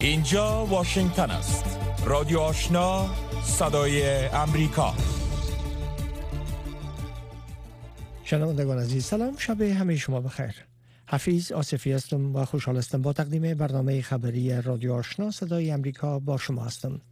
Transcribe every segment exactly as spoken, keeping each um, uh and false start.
اینجا واشنگتن است. رادیو آشنا، صدای امریکا. شنوندگان عزیز، سلام، شب همه شما بخیر. حفیظ آصفی هستم و خوشحال هستم با تقدیم برنامه خبری رادیو آشنا صدای امریکا با شما هستم.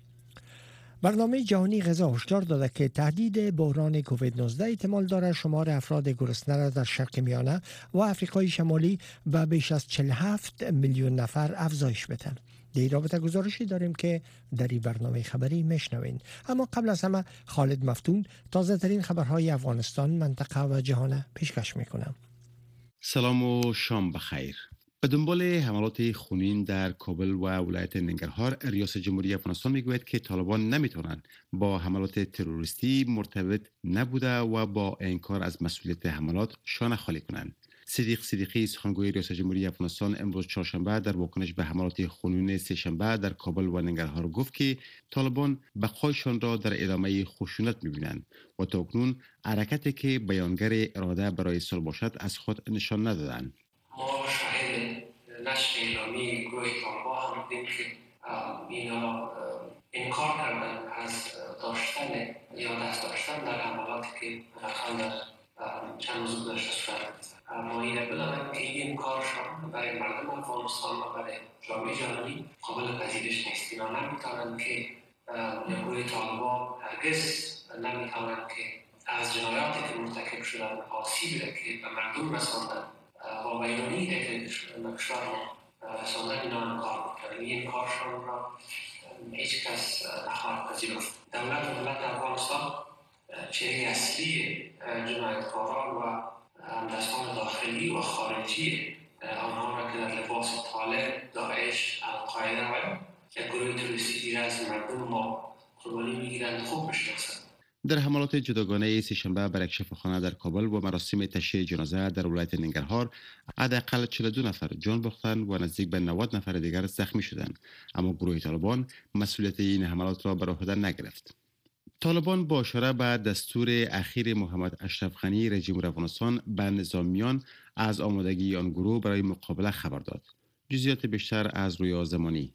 برنامه جهانی غذا هشدار داده که تهدید بحران کووید نوزده احتمال دارد شمار افراد گرسنه را در شرق میانه و آفریقای شمالی به بیش از چهل و هفت میلیون نفر افزایش بده. در این رابطه گزارشی داریم که در این برنامه خبری میشنوین. اما قبل از همه خالد مفتون تازه ترین خبرهای افغانستان، منطقه و جهان پیشکش میکنم. سلام و شام بخیر. به دنبال حملات خونین در کابل و ولایت ننگرهار، ریاست جمهوری افغانستان میگوید که طالبان نمیتونن با حملات تروریستی مرتبط نبوده و با انکار از مسئولیت حملات شانه خالی کنند. صدیق صدیقی، سخنگوی ریاست جمهوری افغانستان، امروز چهارشنبه در واکنش به حملات خونین سه‌شنبه در کابل و ننگرهار گفت که طالبان بقایشان را در ادامه خشونت می‌بینند و تاکنون حرکتی که بیانگر اراده برای صلح باشد از خود نشان ندادند. ما شاهد نشر اعلامی گروه طالبان هم بودیم که اینا انکار کردن از داشتن یا دست داشتن در حملاتی که در چند روز گذشته صورت ما اینه بدانم که این کارشان برای مردم افغانستان و برای جامعه جهانی قابل پذیرش نیست. اینا نمیتونن که گروه طالبان هرگز نمیتونن که از جنایاتی که مرتکب شدن آسیبی که به مردم رساندن و بیانیه‌ای که به کشور رساندن اینا انکار میکنن. این کارشان را هیچ کس نخواهد پذیرفت. دولت و ملت افغانستان چهره اصلی جنایتکاران و همدستان داخلی و خارجی آنها را که در لباس طالب، داعش، القاعده و یک گروه تروریستی دیگر از مردم ما قربانی میگیرند خوب میشناسند. در حملات جداگانه سه‌شنبه بر یک شفاخانه در کابل و مراسم تشییع جنازه در ولایت ننگرهار، حداقل چهل و دو نفر جان باختند و نزدیک به نود نفر دیگر زخمی شدند، اما گروه طالبان مسئولیت این حملات را بر عهده نگرفت. طالبان با اشاره به دستور اخیر محمد اشرف غنی رئیس جمهور افغانستان به نظامیان از آمادگی آن گروه برای مقابله خبر داد. جزئیات بیشتر از رویا زمانی.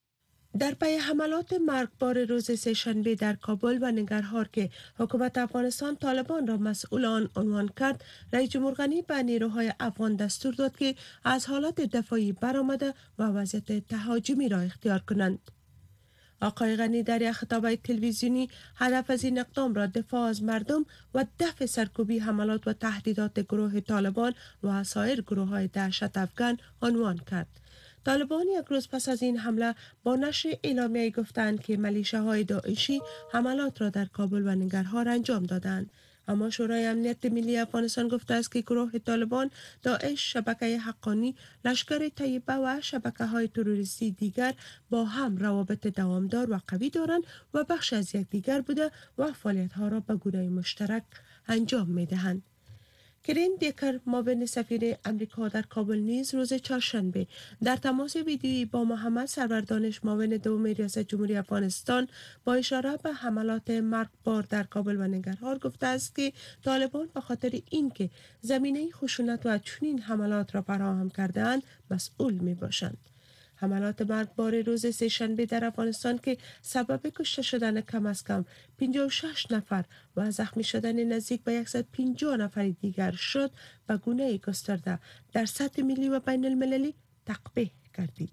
در پی حملات مرگبار روز سه‌شنبه در کابل و ننگرهار که حکومت افغانستان طالبان را مسئول آن عنوان کرد، رئیس جمهور غنی به نیروهای افغان دستور داد که از حالات دفاعی برآمده و وضعیت تهاجمی را اختیار کنند. آقای غنی در یک خطاب تلویزیونی هدف از این اقدام را دفاع از مردم و دفع سرکوبی حملات و تهدیدات گروه طالبان و سایر گروه‌های دهشت افغان عنوان کرد. طالبان یک روز پس از این حمله با نشر اعلامیه گفتند که میلیشیاهای داعشی حملات را در کابل و ننگرهار انجام دادند. اما شورای امنیت ملی افغانستان گفته است که گروه طالبان، داعش، شبکه حقانی، لشکر طیبه و شبکه‌های تروریستی دیگر با هم روابط دوامدار و قوی دارند و بخش از یکدیگر بوده و فعالیت‌ها را به گونه مشترک انجام می‌دهند. کرین دیکر، معاون سفیر امریکا در کابل، نیز روز چهارشنبه در تماس ویدیویی با محمد سرور معاون دوم ریاست جمهوری افغانستان با اشاره به حملات مرگبار در کابل و ننگرهار گفته است که طالبان به خاطر اینکه زمینه خشونت و چنین حملات را فراهم کرده‌اند مسئول می‌باشند. حملات مرگبار روز سه‌شنبه در افغانستان که سبب کشته شدن کم از کم پنجاه و شش نفر و زخمی شدن نزدیک به صد و پنجاه نفر دیگر شد، به گونه گسترده در سطح ملی و بین المللی تقبیح گردید.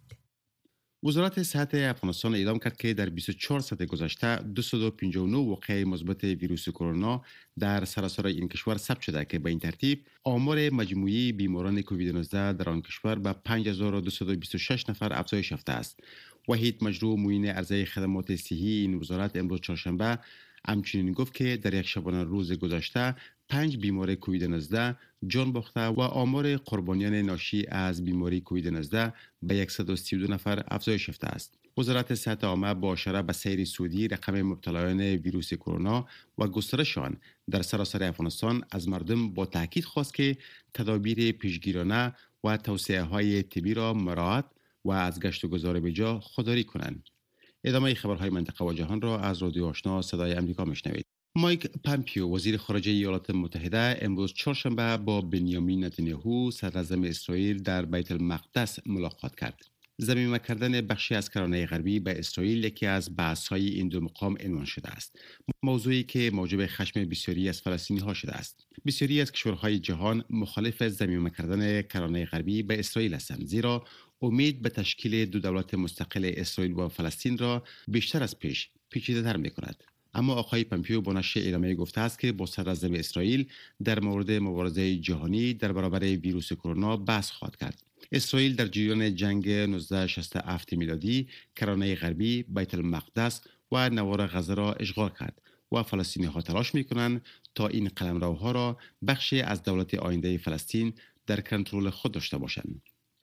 وزارت صحت افغانستان اعلام کرد که در بیست و چهار ساعت گذشته دویست و پنجاه و نه واقعه مثبت ویروس کرونا در سراسر این کشور ثبت شده که به این ترتیب آمار مجموعی بیماران کووید نوزده در آن کشور به پنج هزار و دویست و بیست و شش نفر افزایش یافته است. وحید مجروح، معین عرضه خدمات صحی این وزارت، امروز چهارشنبه همچنین گفت که در یک شبانه روز گذشته پنج بیمار کووید نوزده جان باخته و آمار قربانیان ناشی از بیماری کووید نوزده به صد و سی و دو نفر افزایش یافته است. وزارت صحت عامه با اشاره به سیر سعودی رقم مبتلایان ویروس کرونا و گسترش آن در سراسر افغانستان از مردم با تاکید خواست که تدابیر پیشگیرانه و توصیه‌های طبی را مراعات و از گشت و گذار بجا خودداری کنند. ادامه خبرهای منطقه و جهان را از رادیو آشنا صدای امریکا میشنوید. مایک پامپیو، وزیر خارجه ایالات متحده، امروز چهارشنبه با بنیامین نتانیاهو، صدراعظم اسرائیل، در بیت المقدس ملاقات کرد. ضمیمه کردن بخشی از کرانه غربی به اسرائیل یکی از بحث‌های این دو مقام عنوان شده است. موضوعی که موجب خشم بسیاری از فلسطینی‌ها شده است. بسیاری از کشورهای جهان مخالف ضمیمه کردن کرانه غربی به اسرائیل هستند، زیرا امید به تشکیل دو دولت مستقل اسرائیل و فلسطین را بیشتر از پیش پیچیده‌تر می‌کند. اما آقای پامپیو با نشر اعلامیه گفته است که با صدر اعظم اسرائیل در مورد مبارزه جهانی در برابر ویروس کرونا بحث خواهد کرد. اسرائیل در جریان جنگ نوزده صد و شصت و هفت میلادی کرانه غربی، بیت المقدس و نوار غزه را اشغال کرد و فلسطینی‌ها تلاش می‌کنند تا این قلمروها را بخشی از دولت آینده فلسطین در کنترل خود داشته باشند.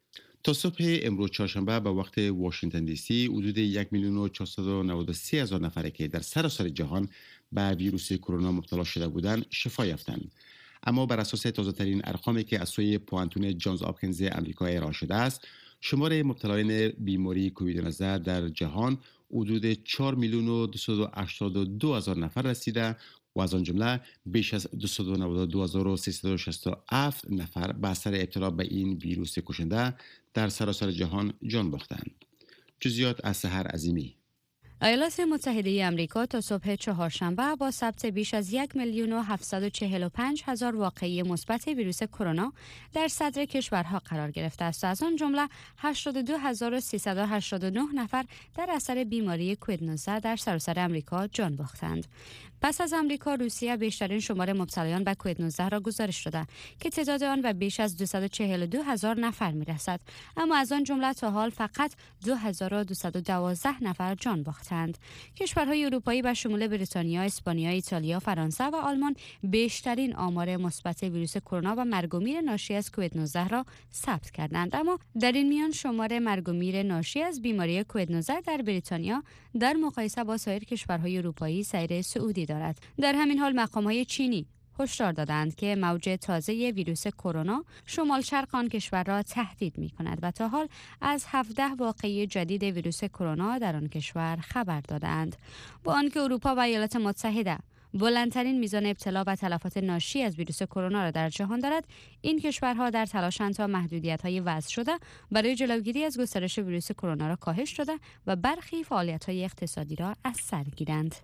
تا صبح امروز چهارشنبه به وقت واشنگتن دی سی حدود یک میلیون و چهارصد و نود و سه هزار نفر که در سراسر جهان به ویروس کرونا مبتلا شده بودند شفا یافتند. اما بر اساس تازه‌ترین ارقامی که از سوی پوانتون جانز آپکینز آمریکا ارائه شده است، شمار مبتلایان بیماری کووید نوزده در جهان حدود چهار میلیون و دویست و هشتاد و دو هزار نفر رسیده و از آن جمله بیش از دویست و نود و دو هزار و سیصد و شصت و هفت نفر به اثر ابتلا به این ویروس کشنده در سراسر جهان جان باختند. جزئیات از سحر عظیمی. ایالات متحده آمریکا تا صبح چهارشنبه با ثبت بیش از یک میلیون و هفتصد و چهل و پنج هزار واقعه مثبت ویروس کرونا در صدر کشورها قرار گرفته است. از آن جمله هشتاد و دو هزار و سیصد و هشتاد و نه نفر در اثر بیماری کووید نوزده در سراسر آمریکا جان باختند. پس از آمریکا، روسیه بیشترین شمار مبتلایان به کووید نوزده را گزارش داده که تعداد آن به بیش از دویست و چهل و دو هزار نفر میرسد، اما از آن جمله تا حال فقط دو هزار و دویست و دوازده نفر جان باختند. کشورهای اروپایی به شمول بریتانیا، اسپانیا، ایتالیا، فرانسه و آلمان بیشترین آمار مثبت ویروس کرونا و مرگ و میر ناشی از کووید نوزده را ثبت کردند، اما در این میان شمار مرگ و میر ناشی از بیماری کووید نوزده در بریتانیا در مقایسه با سایر کشورهای اروپایی سیر صعودی دارد. در همین حال مقام‌های چینی هشدار دادند که موج تازه ویروس کرونا شمال شرق آن کشور را تهدید می‌کند و تا حال از هفده واقعه جدید ویروس کرونا در آن کشور خبر دادند. با آنکه اروپا و ایالات متحده بلندترین میزان ابتلا و تلفات ناشی از ویروس کرونا را در جهان دارد، این کشورها در تلاشند تا محدودیت‌های وضع شده برای جلوگیری از گسترش ویروس کرونا را کاهش داده و برخی فعالیت‌های اقتصادی را از سر گیرند.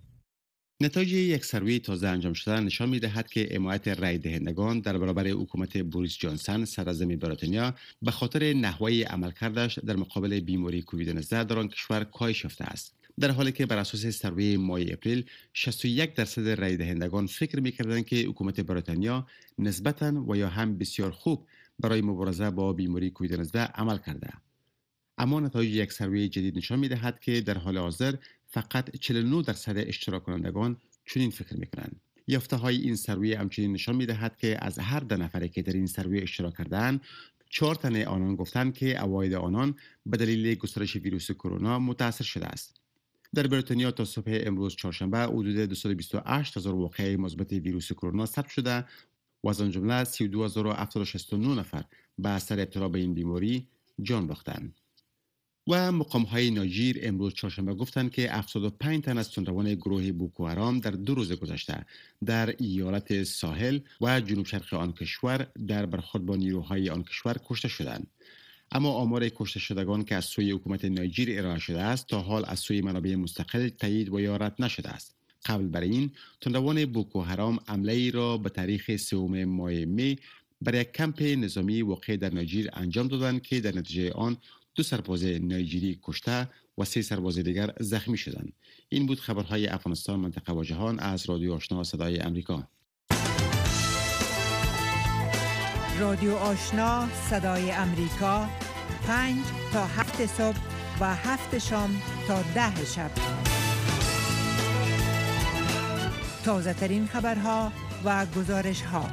نتایج یک سروی تازه انجام شده نشان می‌دهد که حمایت رای دهندگان در برابر حکومت بوریس جانسون صدراعظم بریتانیا به خاطر نحوه عملکردش در مقابل بیماری کووید نوزده در آن کشور کاهش یافته است. در حالی که بر اساس سروی ماه اپریل شصت و یک درصد رای دهندگان فکر می‌کردند که حکومت بریتانیا نسبتاً و یا هم بسیار خوب برای مبارزه با بیماری کووید نوزده عمل کرده. اما نتایج یک سروی جدید نشان می‌دهد که در حال حاضر فقط چهل و نه درصد اشتراک کنندگان چنین فکر می‌کنند. یافته‌های این سروی همچنین نشان می‌دهد که از هر ده نفری که در این سروی اشتراک کردند، چهار تن آنان گفتند که عواید آنان به دلیل گسترش ویروس کرونا متاثر شده است. در بریتانیا تا صبح امروز چهارشنبه حدود دویست و بیست و هشت هزار واقعه مثبت ویروس کرونا ثبت شده و از آن جمله سی و دو هزار و هفتصد و شصت و نه نفر به اثر ابتلا به این بیماری جان باختند. و مقام‌های نایجیر امروز چهارشنبه گفتند که هفتاد و پنج تن از تندروان گروه بوکو حرام در دو روز گذشته در ایالت ساحل و جنوب شرق آن کشور در برخورد با نیروهای آن کشور کشته شدند. اما آمار کشته شدگان که از سوی حکومت نایجیر ارائه شده است تا حال از سوی منابع مستقل تایید و یا رد نشده است. قبل بر این تندروان بوکو حرام حمله‌ای را به تاریخ سوم ماه می بر یک کمپ نظامی واقع در نایجیر انجام دادند که در نتیجه آن دو سرباز نایجیری کشته و سه سرباز دیگر زخمی شدند. این بود خبرهای افغانستان، منطقه و جهان از رادیو آشنا صدای امریکا. رادیو آشنا صدای امریکا، پنج تا هفت صبح و هفت شام تا ده شب. تازه ترین خبرها و گزارش ها.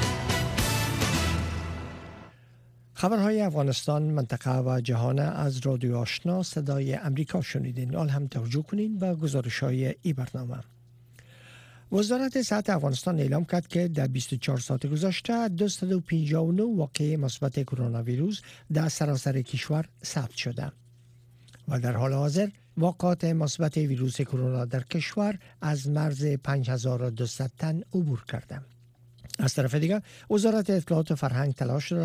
خبرهای افغانستان، منطقه و جهان از رادیو آشنا صدای امریکا شنیدین. حال هم توجه کنین به گزارش های ای برنامه. وزارت صحت افغانستان اعلام کرد که در بیست و چهار ساعت گذشته دویست و پنجاه و نه واقعه مثبت کرونا ویروس در سراسر کشور ثبت شده و در حال حاضر واقعات مثبت ویروس کرونا در کشور از مرز پنج هزار و دویست تن عبور کرده. از طرف دیگر وزارت اطلاعات و فرهنگ تلاش را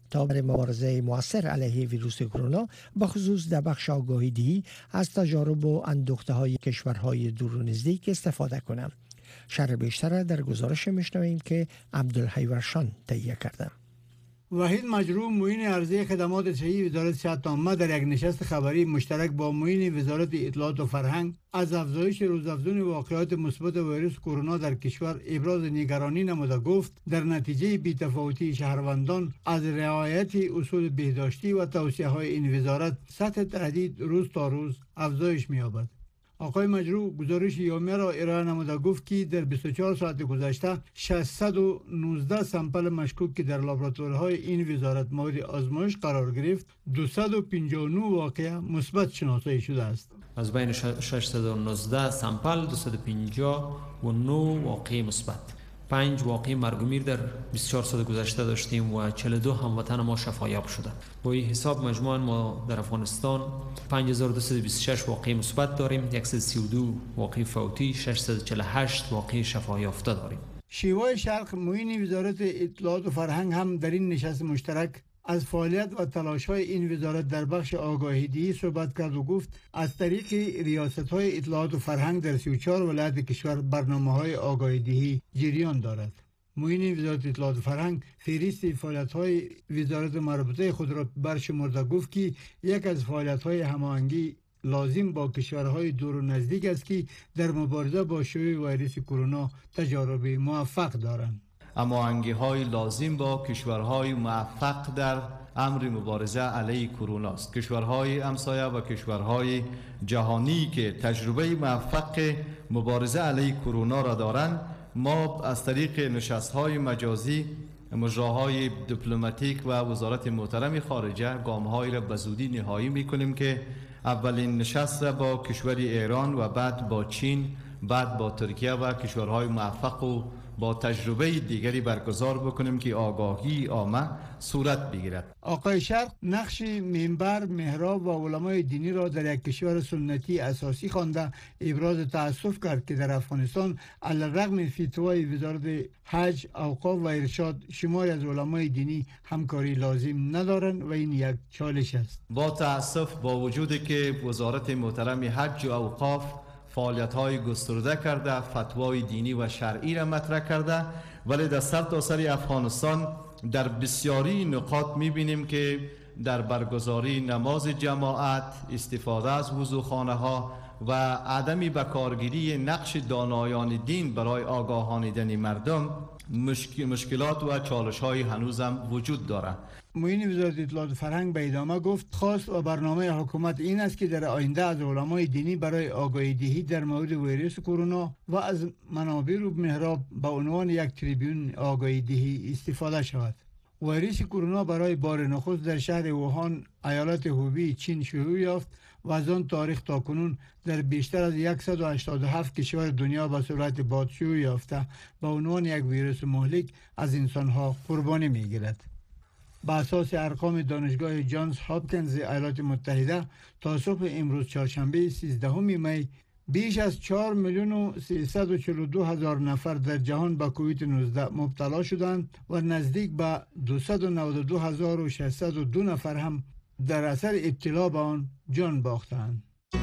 تا برای مبارزه مؤثر علیه ویروس کرونا بخصوص در بخش آگاهی دهی از تجارب و اندوخته های کشورهای دور و نزدیک استفاده کنند. شرح بیشتر در گزارش میشنویم که عبدالحی ورشان تهیه کرده. وحید مجروح معین عرضه خدمات صحی وزارت صحت عامه در یک نشست خبری مشترک با معین وزارت اطلاعات و فرهنگ از افزایش روزافزون واقعات مثبت ویروس کرونا در کشور ابراز نگرانی نموده گفت در نتیجه بی‌تفاوتی شهروندان از رعایت اصول بهداشتی و توصیه‌های این وزارت سطح تهدید روز تا روز افزایش می‌یابد. آقای مجروح گزارش یومیه را ارائه نموده گفت که در بیست و چهار ساعت گذشته ششصد و نوزده سامپل مشکوک که در لابراتوارهای این وزارت مورد آزمایش قرار گرفت دویست و پنجاه و نه واقعه مثبت شناسایی شده است. از بین ششصد و نوزده سامپل دویست و پنجاه و نه واقعه مثبت، پنج واقعه مرگ و میر در بیست و چهار ساعت گذشته داشتیم و چهل و دو هموطن ما شفایاب شده. با این حساب مجموعاً ما در افغانستان پنج هزار و دویست و بیست و شش واقعه مثبت داریم، صد و سی و دو واقعه فوتی، ششصد و چهل و هشت واقعه شفا یافته داریم. شیوای شرق معین وزارت اطلاعات و فرهنگ هم در این نشست مشترک از فعالیت و تلاش‌های این وزارت در بخش آگاهی‌دهی صحبت کرد و گفت از طریق ریاست‌های اطلاعات و فرهنگ در سی و چهار ولایت کشور برنامه‌های آگاهی‌دهی جریان دارد. معین وزارت اطلاعات و فرهنگ فهرست فعالیت‌های وزارت مربوطه خود را برشمرده گفت که یک از فعالیت‌های هماهنگی لازم با کشورهای دور و نزدیک است که در مبارزه با شیوع ویروس کرونا تجارب موفق دارند. هماهنگی های لازم با کشورهای موفق در امر مبارزه علیه کرونا است. کشورهای همسایه و کشورهای جهانی که تجربه موفق مبارزه علیه کرونا را دارند، ما از طریق نشست‌های مجازی، مجراهای دیپلماتیک و وزارت محترم خارجه گام‌هایی را به زودی نهایی می‌کنیم که اولین نشست را با کشور ایران و بعد با چین، بعد با ترکیه و کشورهای موفق و با تجربه دیگری برگزار بکنیم که آگاهی عامه صورت بگیرد. آقای شرق نقش منبر، محراب و علمای دینی را در یک کشور سنتی اساسی خوانده ابراز تأسف کرد که در افغانستان علیرغم فتوای وزارت حج، اوقاف و ارشاد شماری از علمای دینی همکاری لازم ندارند و این یک چالش است. با تأسف با وجودی که وزارت محترم حج و اوقاف فعالیت‌های گسترده کرده، فتوای دینی و شرعی را مطرح کرده، ولی در سرتاسر افغانستان در بسیاری نقاط می‌بینیم که در برگزاری نماز جماعت، استفاده از وضوخانه‌ها و عدم بکارگیری نقش دانایان دین برای آگاهانیدن مردم مشکل مشکلات و چالش‌های هنوز هم وجود دارد. معین وزارت اطلاعات و فرهنگ به ادامه گفت خواست و برنامه حکومت این است که در آینده از علمای دینی برای آگاهی دهی در مورد ویروس کرونا و از منابر و محراب به عنوان یک تریبیون آگاهی دهی استفاده شود. ویروس کرونا برای بار نخست در شهر ووهان ایالت هوبی چین شیوع یافت و از آن تاریخ تا کنون در بیشتر از صد و هشتاد و هفت کشور دنیا به صورت باد شیوع یافته به عنوان یک ویروس مهلک از انسانها قربانی می‌گیرد. با اساس ارقام دانشگاه جانز هاپکینز ایالات متحده تا صبح امروز چهارشنبه سیزدهم می بیش از چهار میلیون و سیصد و چهل و دو هزار نفر در جهان به کووید نوزده مبتلا شدند و نزدیک به دویست و نود و دو هزار و ششصد و دو نفر هم در اثر ابتلا به آن جان باختند.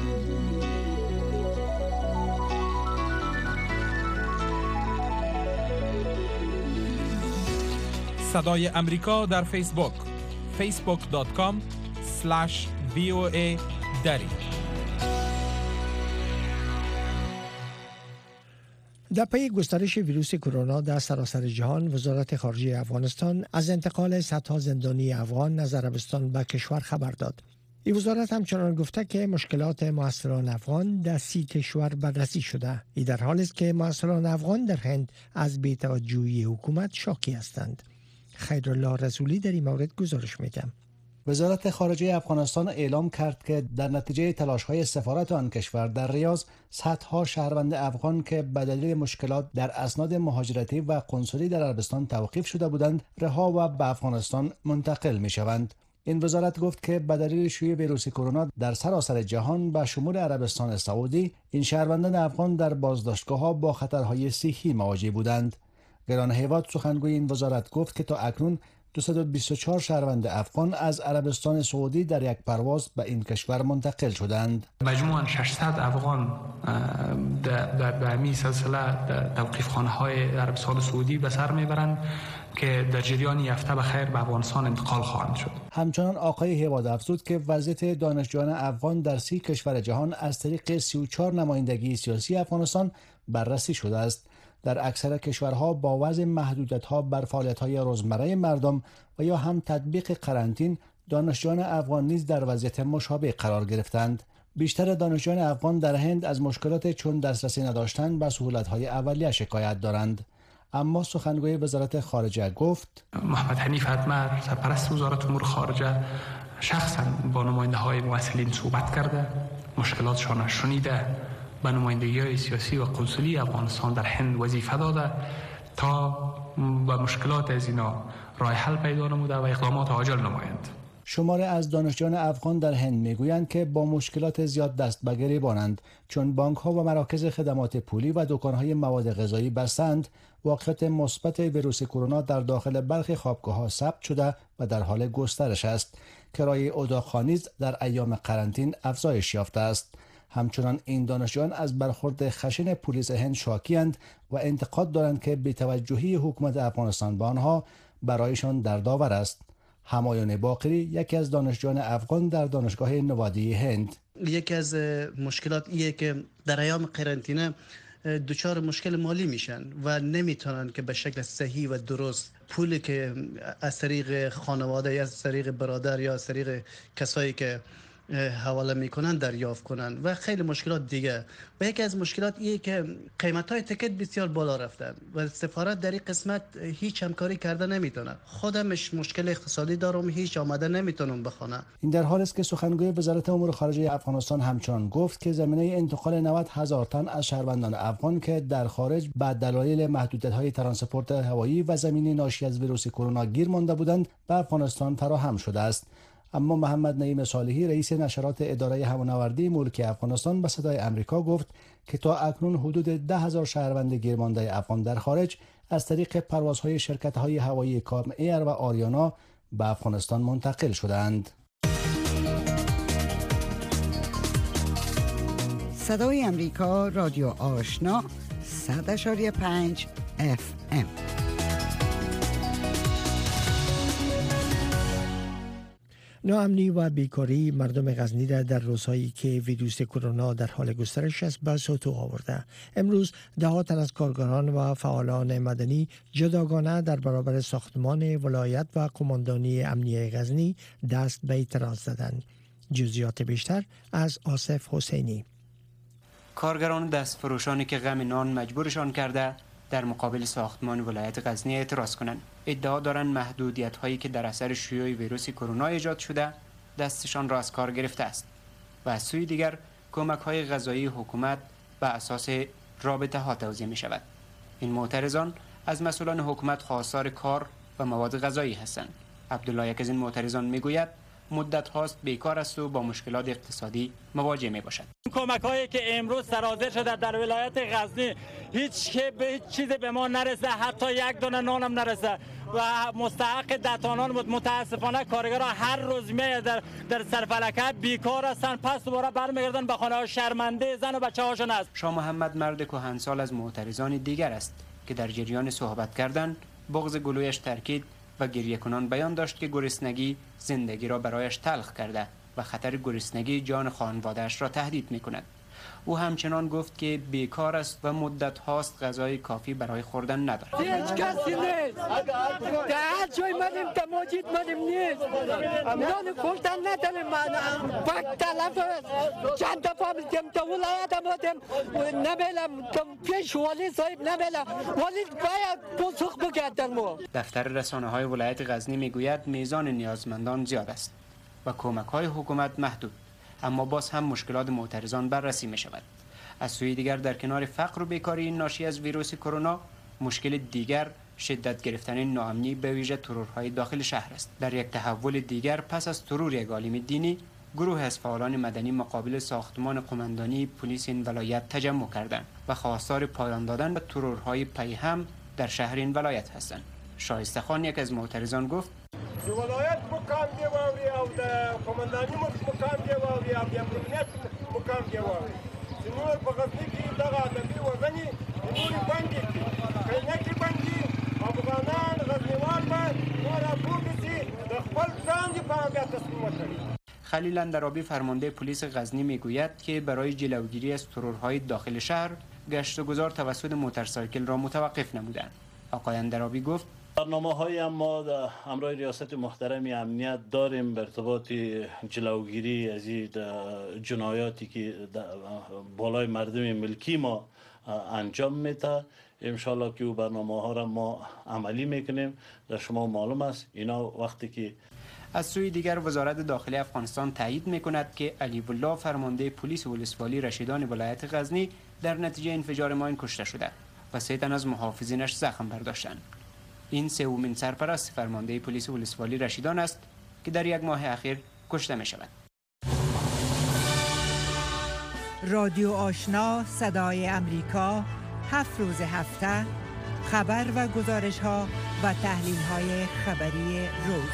صدای امریکا در فیسبوک فیسبوک دات کام اسلش وی او ای دری. در پی گسترش ویروس کرونا در سراسر جهان، وزارت خارجه افغانستان از انتقال صدها زندانی افغان از عربستان به کشور خبر داد. این وزارت همچنان گفته که مشکلات محصلان افغان در سی کشور بررسی شده. این در حالی است که محصلان افغان در هند از بی‌توجهی حکومت شاکی هستند. خیرالله رسولی در این مورد گزارش می‌ده. وزارت خارجه افغانستان اعلام کرد که در نتیجه تلاش‌های سفارت آن کشور در ریاض، صدها شهروند افغان که به دلیل مشکلات در اسناد مهاجرتی و قنسولی در عربستان توقیف شده بودند، رها و به افغانستان منتقل می‌شوند. این وزارت گفت که به دلیل شیوع ویروس کرونا در سراسر جهان به شمول عربستان سعودی، این شهروندان افغان در بازداشتگاه‌ها با خطرهای صحی مواجه بودند. گران هیواد سخنگوی این وزارت گفت که تا اکنون دویست و بیست و چهار شهروند افغان از عربستان سعودی در یک پرواز به این کشور منتقل شدند. مجموعاً ششصد افغان در به همین سلسله در توقیف خانه های عربستان سعودی به سر میبرند که در جریان هفته به خیر به افغانستان انتقال خواهند شد. همچنان آقای هیواد افزود که وضعیت دانشجویان افغان در سی کشور جهان از طریق سی و چهار نمایندگی سیاسی افغانستان بررسی شده است. در اکثر کشورها با وضع محدودیت‌ها بر فعالیت‌های روزمره مردم و یا هم تطبیق قرنطین، دانشجویان افغان نیز در وضعیت مشابه قرار گرفتند. بیشتر دانشجویان افغان در هند از مشکلات چون دسترسی نداشتن به سهولت‌های اولیه شکایت دارند. اما سخنگوی وزارت خارجه گفت محمد حنیف اتمر سرپرست وزارت امور خارجه شخصا با نماینده های ممثلین صحبت کرده، مشکلاتشان را شنیده، به نمایندگی های سیاسی و قنصلی افغانستان در هند وظیفه داده تا به مشکلات از اینا راه حل پیدا نموده و اقدامات عاجل نمایند. شماره از دانشجویان افغان در هند میگویند که با مشکلات زیاد دست به گریبانند، چون بانک ها و مراکز خدمات پولی و دکان های مواد غذایی بستند. واقعیت مثبت ویروس کرونا در داخل برخی خوابگاه ها ثبت شده و در حال گسترش است. کرایه اتاق‌ها نیز در ایام قرنطین افزایش یافته است. همچنان این دانشجویان از برخورد خشن پلیس هند شاکی‌اند و انتقاد دارند که بی‌توجهی حکومت افغانستان به آنها برایشان دردآور است. همایون باقری یکی از دانشجویان افغان در دانشگاه نوادی هند: یکی از مشکلات ایه که در ایام قرنطینه دچار مشکل مالی میشن و نمیتونن که به شکل صحیح و درست پولی که از طریق خانواده یا از طریق برادر یا از طریق کسایی که حواله میکنن دریافت کنن و خیلی مشکلات دیگه. و یکی از مشکلات ایه که قیمت های تکت بسیار بالا رفتن و سفارت در این قسمت هیچ همکاری کرده نمیتونه. خودمش مشکل اقتصادی دارم، هیچ آمده نمیتونم بخونه. این در حالی است که سخنگوی وزارت امور خارجه افغانستان همچنان گفت که زمینه انتقال نود هزار تن از شهروندان افغان که در خارج به دلایل محدودیت‌های ترانسپورت هوایی و زمینی ناشی از ویروس کرونا گیر مانده بودند به افغانستان فراهم شده است. اما محمد نعیم صالحی رئیس نشرات اداره هوانوردی ملکی افغانستان به صدای امریکا گفت که تا اکنون حدود ده هزار شهروند گیرمانده افغان در خارج از طریق پروازهای شرکت‌های هوایی کام ایر و آریانا به افغانستان منتقل شدند. صدای امریکا، رادیو آشنا، صد و پنج اف ام. ناامنی و بیکاری مردم غزنی را در روزهایی که ویروس کرونا در حال گسترش است به سطوح آورده. امروز دهها تن از کارگران و فعالان مدنی جداگانه در برابر ساختمان ولایت و قماندانی امنیه غزنی دست به اعتراض زدند. جزئیات بیشتر از آصف حسینی. کارگران دست فروشانی که غم نان مجبورشان کرده در مقابل ساختمان ولایت غزنی اعتراض کنند. ادعا دارند محدودیت هایی که در اثر شیوع ویروس کرونا ایجاد شده دستشان را از کار گرفته است و از سوی دیگر کمک های غذایی حکومت به اساس رابطه ها توزیع می شود. این معترضان از مسئولان حکومت خواستار کار و مواد غذایی هستند. عبدالله یک از این معترضان می گوید مدت هاست بیکار است و با مشکلات اقتصادی مواجه می باشد. کمک هایی که امروز سرازیر شده در ولایت غزنی هیچ که به هیچ چیزی به ما نرسه، حتی یک دانه نانم نرسه و مستحق دتانان بود. متاسفانه کارگران هر روز می در در سرفلکه بیکار هستند، پس دوباره برمیگردن به خانه ها، شرمنده زن و بچه هاشون است. شاه محمد مرد کهنسال از معترضان دیگر است که در جریان صحبت کردن بغض گلویش ترکید و گریه کنان بیان داشت که گرسنگی زندگی را برایش تلخ کرده و خطر گرسنگی جان خانواده‌اش را تهدید می‌کند. او همچنان گفت که بیکار است و مدت هاست غذای کافی برای خوردن ندارد. هیچ کسی نیست. در هر جای منیم که موجود منیم نیست. نان خوردن نداریم. وقت تلف چند دفعه میگم تا ولایت آمدیم نمیلم پیش والی صاحب نمیلم والی باید پاسخ بگردن ما. دفتر رسانه های ولایت غزنی میگوید میزان نیازمندان زیاد است و کمک های حکومت محدود، اما باز هم مشکلات معترضان بررسی می شود. از سوی دیگر در کنار فقر و بیکاری ناشی از ویروس کرونا، مشکل دیگر شدت گرفتن ناامنی به ویژه ترورهای داخل شهر است. در یک تحول دیگر پس از ترور یک عالم دینی، گروه از فعالان مدنی مقابل ساختمان قماندانی پلیس این ولایت تجمع کردند و خواستار پایان دادن به ترورهای پیهم در شهر این ولایت هستند. شایسته خان یک از معترضان گفت: د ولایت مقام دی واوري او د قومنداني مقام دی واوري او د امنیت مقام دی واوري چې نور په غزني کې دغه ادبي وزنې نورې بندې کړي که نه کړي بندې افغانان غزنیوال به نور راپورته شي د خپل ځان دفاع بیا تصمیم وکړي. خلیل اندرابی فرمانده پلیس غزنی میگوید که برای جلوگیری از ترورهای داخل شهر گشت و گذار توسط موتورسایکل را متوقف نمودند. آقای اندرابی گفت برنامه های ما در همراه ریاست محترم امنیت داریم به ارتباط جلوگیری از این جنایاتی که بالای مردم ملکی ما انجام میده. انشالله که او برنامه ها را ما عملی میکنیم. در شما معلوم است اینا وقتی که از سوی دیگر وزارت داخلی افغانستان تایید میکند که علی الله فرمانده پلیس ولسوالی رشیدان ولایت غزنی در نتیجه انفجار ماین کشته شده و سه تن از محافظینش زخم برداشتند. این سومین سرپرست فرمانده پلیس ولسوالی رشیدان است که در یک ماه اخیر کشته می شود. رادیو آشنا صدای امریکا هفت روز هفته خبر و گزارش ها و تحلیل های خبری روز.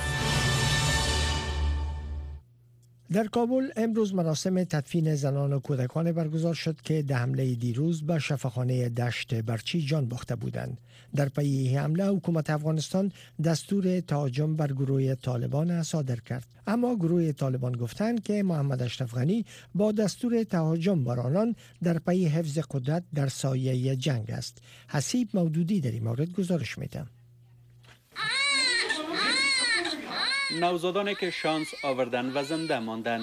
در کابل امروز مراسم تدفین زنان و کودکان برگزار شد که در حمله دیروز به شفاخانه دشت برچی جان باخته بودند. در پی حمله حکومت افغانستان دستور تهاجم بر گروه طالبان صادر کرد، اما گروه طالبان گفتند که محمد اشرف غنی با دستور تهاجم بر آنان در پی حفظ قدرت در سایه جنگ است. حسیب مودودی در این مورد گزارش می‌دهد. نوزادانی که شانس آوردن و زنده ماندن،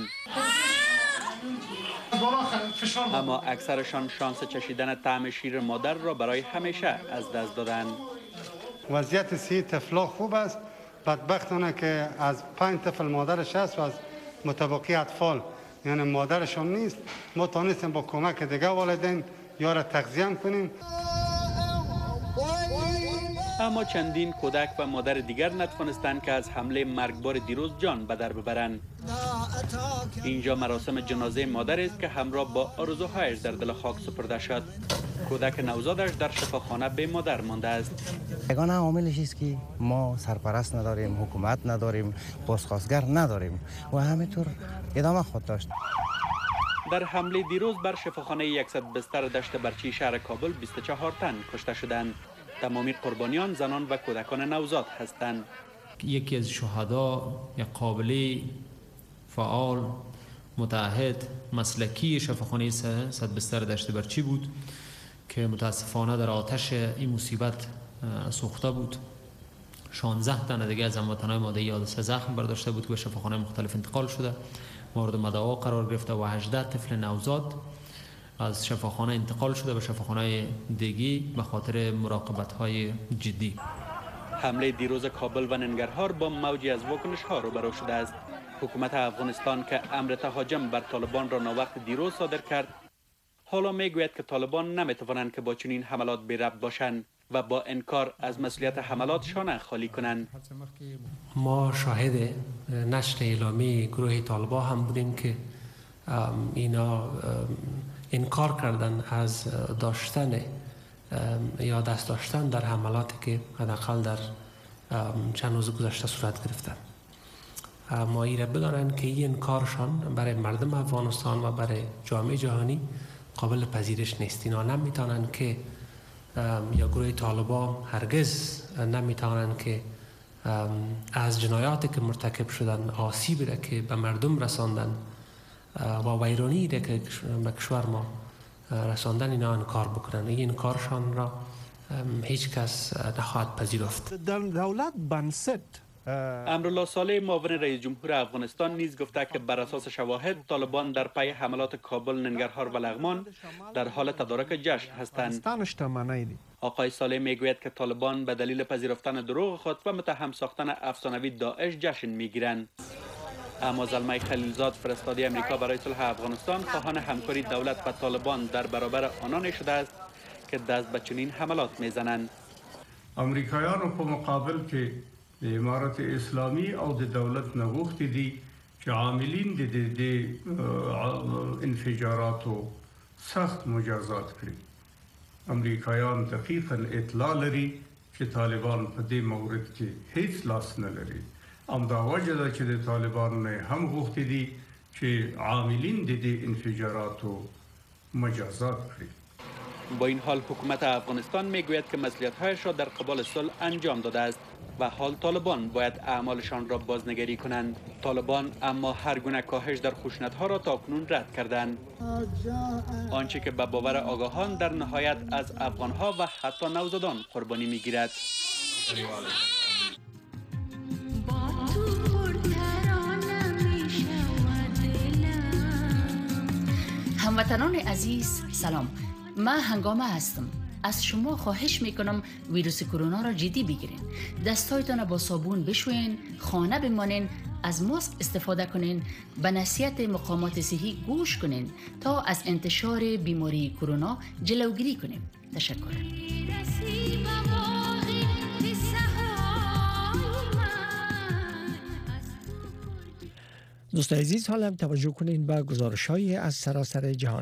اما اکثرشان شانس چشیدن طعم شیر مادر را برای همیشه از دست دادند. وضعیت صحی طفلا خوب است. بدبختانه که از پنج طفل مادرش است و از متبقی اطفال یعنی مادرشان نیست. ما تانستیم با کمک دیگه والدین یا را تغذیه کنیم. اما چندین کودک و مادر دیگر نتوانستند که از حمله مرگبار دیروز جان به در ببرند. اینجا مراسم جنازه مادر است که همراه با آرزوهایش در دل خاک سپرده شد. کودک نوزادش در شفاخانه به مادر مانده است. یگانه عاملش است که ما سرپرست نداریم، حکومت نداریم، بازخواستگر نداریم و همینطور ادامه خود داشت. در حمله دیروز بر شفاخانه صد بستر دشت برچی شهر کابل بیست و چهار تن کشته شدند. تمامی قربانیان زنان و کودکان نوزاد هستند. یکی از شهدا یک قابلی فعال متعهد مسلکی شفاخانه صد بستر دشت برچی بود که متاسفانه در آتش این مصیبت سوخته بود. شانزده تن دیگه از هموطنان ماده‌ای حادثه زخم برداشته بود که به شفاخانه مختلف انتقال شده، مورد مداوا قرار گرفته و هجده طفل نوزاد از شفاخانه انتقال شده به شفاخانه دیگی به خاطر مراقبت‌های جدی. حمله دیروز کابل و ننگرهار با موجی از واکنش‌ها روبرو شده است. حکومت افغانستان که امر تهاجم بر طالبان را ناوقت دیروز صادر کرد، حالا میگوید که طالبان نمیتوانند که با چنین حملات بی ربط باشند و با انکار از مسئولیت حملات شانه خالی کنند. ما شاهد نشر اعلامی گروه طالبان هم بودیم که اینا انکار کردن از داشتن یا دست داشتن در حملاتی که حداقل در چند روز گذشته صورت گرفتن. ما ایره بدانند که این انکارشان برای مردم افغانستان و برای جامعه جهانی قابل پذیرش نیست. اینا نمیتونن که یا گروه طالبان هرگز نمیتونن که از جنایاتی که مرتکب شدن، آسیبی را که به مردم رساندن و ویرانی را که به کشور ما رساندن اینا انکار بکنن. این انکارشان را هیچ کس نخواهد پذیرفت. در دولت بنسد امرالله صالح معاون رئیس جمهور افغانستان نیز گفته که بر اساس شواهد طالبان در پی حملات کابل، ننگرهار و لغمان در حال تدارک جشن هستند. آقای صالح میگوید که طالبان به دلیل پذیرفتن دروغ خود و متهم ساختن افسانوی داعش جشن میگیرند. اما زلمه خلیلزاد فرستاده امریکا برای صلح افغانستان خواهان همکاری دولت و طالبان در برابر آنان شده است که دست به چنین حملات میزنند. امریکایان په مقابل کې د امارت اسلامی او د دولت نغوښتي دي چې عاملین د د انفجاراتو سخت مجازات کړي. امریکایان دقیقاً اطلاع لري چې طالبان په دې مورد کې هیڅ لاس نه لري ام دا وجه ده چې د طالبان نه هم غوښتي دي چې عاملین د دې انفجاراتو مجازات کړي. با این حال حکومت افغانستان میگوید که مسئولیت‌هایش را در قبال صلح انجام داده است و حال طالبان باید اعمالشان را بازنگری کنند. طالبان اما هر گونه کاهش در خشونت‌ها را تاکنون رد کردند. آنچه که به باور آگاهان در نهایت از افغان‌ها و حتی نوزادان قربانی می‌گیرد. هموطنان عزیز سلام، من هنگامه هستم. از شما خواهش میکنم ویروس کرونا را جدی بگیرین. دستایتان با صابون بشوین، خانه بمانین، از ماسک استفاده کنین، به نصیحت مقامات صحی گوش کنین تا از انتشار بیماری کرونا جلوگیری کنیم. تشکر. دوستان عزیز، حالا توجه کنین به گزارش‌های از سراسر جهان.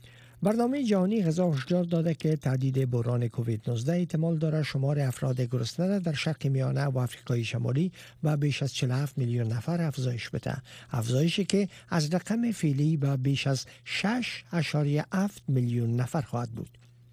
برنامه جهانی غذا هشدار داده که تهدید بحران کووید نوزده احتمال دارد شمار افراد گرسنه را در شرق میانه و آفریقای شمالی و بیش از چهل و هفت میلیون نفر افزایش بده. افزایشی که از رقم فعلی به بیش از شش اشاریه هفت میلیون نفر خواهد بود.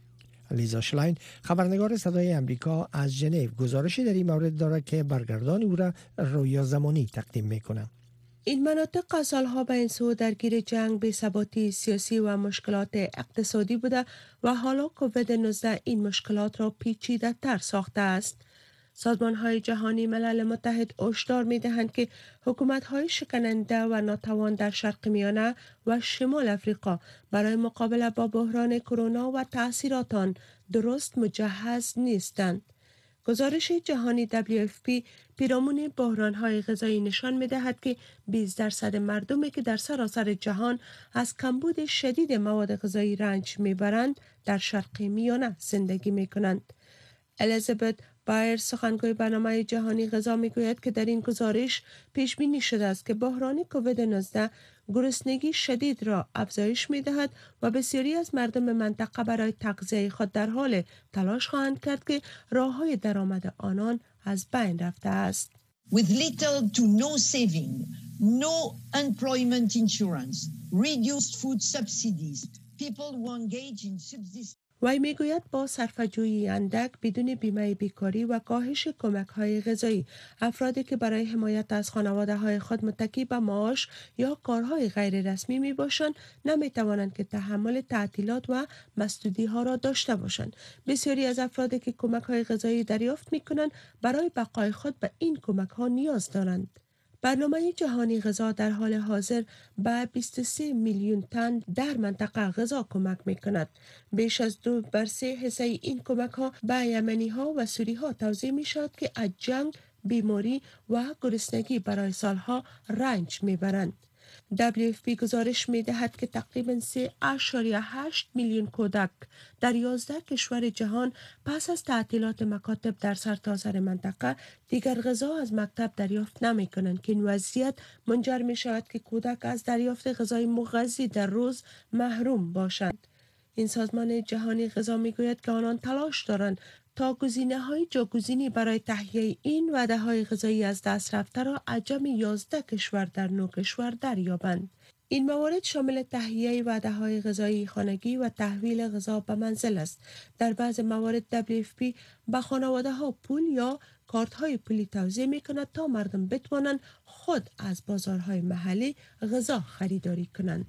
لیزا شلاین، خبرنگار صدای امریکا از ژنو، گزارشی در این مورد دارد که برگردان او را رویا زمانی تقدیم میکنه. این مناطق از سالها به این سو درگیر جنگ، بی‌ثباتی سیاسی و مشکلات اقتصادی بوده و حالا کووید نوزده این مشکلات را پیچیده تر ساخته است. سازمان های جهانی ملل متحد هشدار می دهند که حکومت های شکننده و ناتوان در شرق میانه و شمال افریقا برای مقابله با بحران کرونا و تأثیرات آن درست مجهز نیستند. گزارش جهانی دبلیو اف پی پیرامون بحران‌های غذایی نشان می‌دهد که بیست درصد مردمی که در سراسر جهان از کمبود شدید مواد غذایی رنج می‌برند در شرق میانه زندگی می‌کنند. الیزابت بایر، سخنگوی برنامه جهانی غذا، میگوید که در این گزارش پیش بینی شده است که بحران کووید نوزده گرسنگی شدید را افزایش می‌دهد و بسیاری از مردم منطقه برای تغذیه خود در حال تلاش خواهند کرد که راه‌های درآمد آنان از بین رفته است. With little to no saving, no employment insurance, reduced food subsidies, people who engage in subsistence. وی میگوید با صرفه‌جویی اندک، بدون بیمه بیکاری و کاهش کمک‌های غذایی، افرادی که برای حمایت از خانواده‌های خود متکی به معاش یا کارهای غیر رسمی میباشند نمیتوانند که تحمل تعطیلات و مسدودی‌ها را داشته باشند. بسیاری از افرادی که کمک‌های غذایی دریافت می‌کنند برای بقای خود به این کمک‌ها نیاز دارند. برنامه جهانی غذا در حال حاضر به بیست و سه میلیون تن در منطقه غذا کمک می‌کند. بیش از دو بر سه حصه این کمک‌ها به یمنی‌ها و سوری‌ها توزیع می‌شود که از جنگ، بیماری و گرسنگی برای سالها رنج می‌برند. دبلیو اف پی گزارش می‌دهد که تقریباً سه اشاریه هشت میلیون کودک در یازده کشور جهان پس از تعطیلات مکاتب در سرتاسر منطقه دیگر غذا از مکتب دریافت نمی‌کنند که این وضعیت منجر می‌شود که کودک از دریافت غذای مغذی در روز محروم باشند. این سازمان جهانی غذا می‌گوید که آنان تلاش دارند تا گزینه‌های جاگزینی برای تهیه این وعده‌های غذایی از دست رفته را از جمع یازده کشور در نه کشور دریابند. این موارد شامل تهیه وعده‌های غذایی خانگی و تحویل غذا به منزل است. در بعض موارد دبلیو اف پی به خانواده‌ها پول یا کارت‌های پولی توزیع می‌کند تا مردم بتوانند خود از بازارهای محلی غذا خریداری کنند.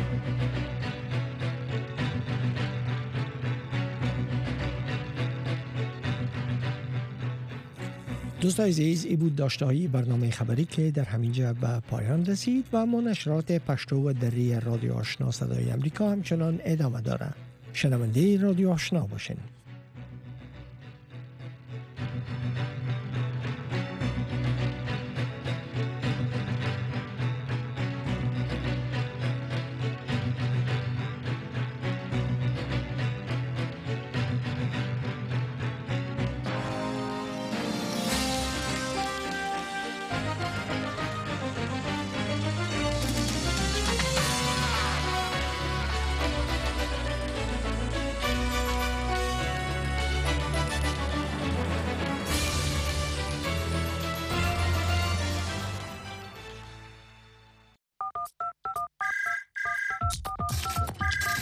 دوستان عزیز، این بود داشته‌های برنامه خبری که در همینجا به پایان رسید و ما نشرات پشتو و دری رادیو آشنا صدای امریکا همچنان ادامه دارد. شنونده رادیو آشنا باشین.